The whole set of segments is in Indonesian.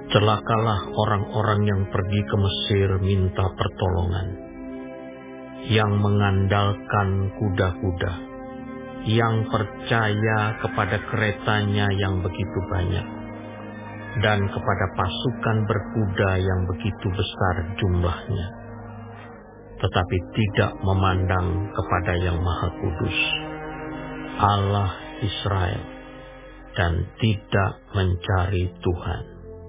Celakalah orang-orang yang pergi ke Mesir minta pertolongan, yang mengandalkan kuda-kuda, yang percaya kepada keretanya yang begitu banyak, dan kepada pasukan berkuda yang begitu besar jumlahnya, tetapi tidak memandang kepada yang Maha Kudus, Allah Israel, dan tidak mencari Tuhan.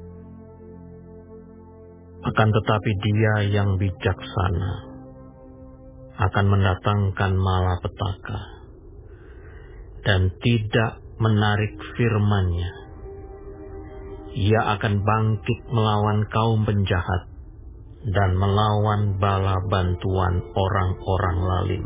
Akan tetapi Dia yang bijaksana akan mendatangkan malapetaka dan tidak menarik firman-Nya. Ia akan bangkit melawan kaum penjahat dan melawan bala bantuan orang-orang lalim.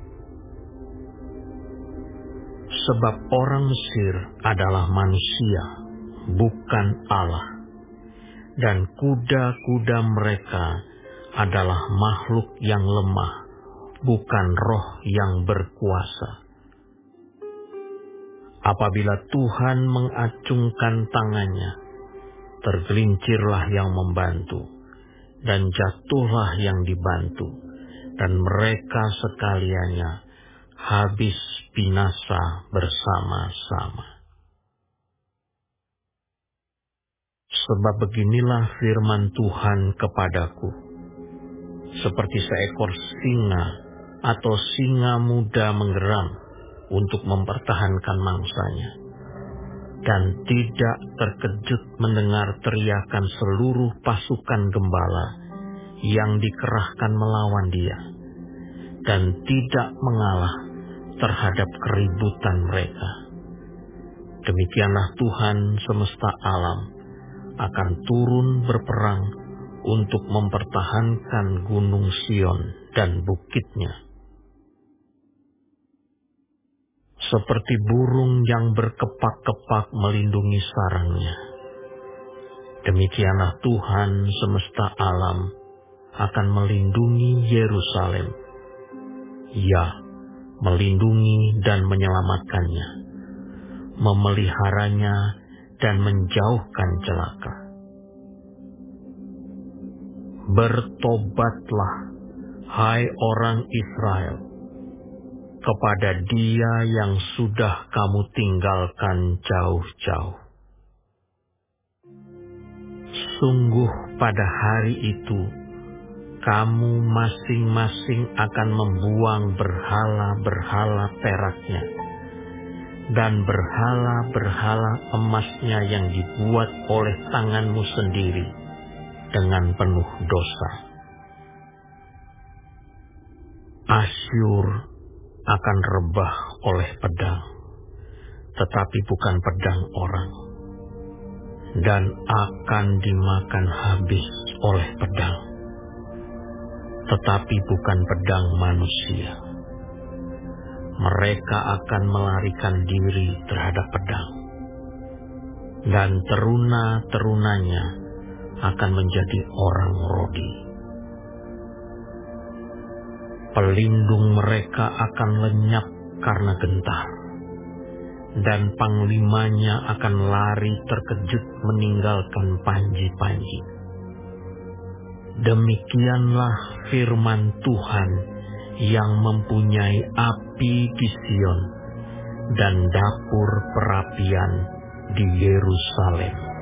Sebab orang Mesir adalah manusia, bukan Allah, dan kuda-kuda mereka adalah makhluk yang lemah, bukan roh yang berkuasa. Apabila Tuhan mengacungkan tangannya, tergelincirlah yang membantu, dan jatuhlah yang dibantu, dan mereka sekaliannya habis binasa bersama-sama. Sebab beginilah firman Tuhan kepadaku, seperti seekor singa atau singa muda menggeram untuk mempertahankan mangsanya, dan tidak terkejut mendengar teriakan seluruh pasukan gembala yang dikerahkan melawan dia, dan tidak mengalah terhadap keributan mereka. Demikianlah Tuhan semesta alam akan turun berperang untuk mempertahankan gunung Sion dan bukitnya. Seperti burung yang berkepak-kepak melindungi sarangnya, demikianlah Tuhan semesta alam akan melindungi Yerusalem. Ya, melindungi dan menyelamatkannya, memeliharanya dan menjauhkan celaka. Bertobatlah, hai orang Israel, kepada Dia yang sudah kamu tinggalkan jauh-jauh. Sungguh pada hari itu, kamu masing-masing akan membuang berhala-berhala peraknya, dan berhala-berhala emasnya yang dibuat oleh tanganmu sendiri dengan penuh dosa. Asyur akan rebah oleh pedang, tetapi bukan pedang orang, dan akan dimakan habis oleh pedang, tetapi bukan pedang manusia. Mereka akan melarikan diri terhadap pedang, dan teruna-terunanya akan menjadi orang Rodi. Pelindung mereka akan lenyap karena gentar, dan panglimanya akan lari terkejut meninggalkan panji-panji. Demikianlah firman Tuhan yang mempunyai api di Sion dan dapur perapian di Yerusalem.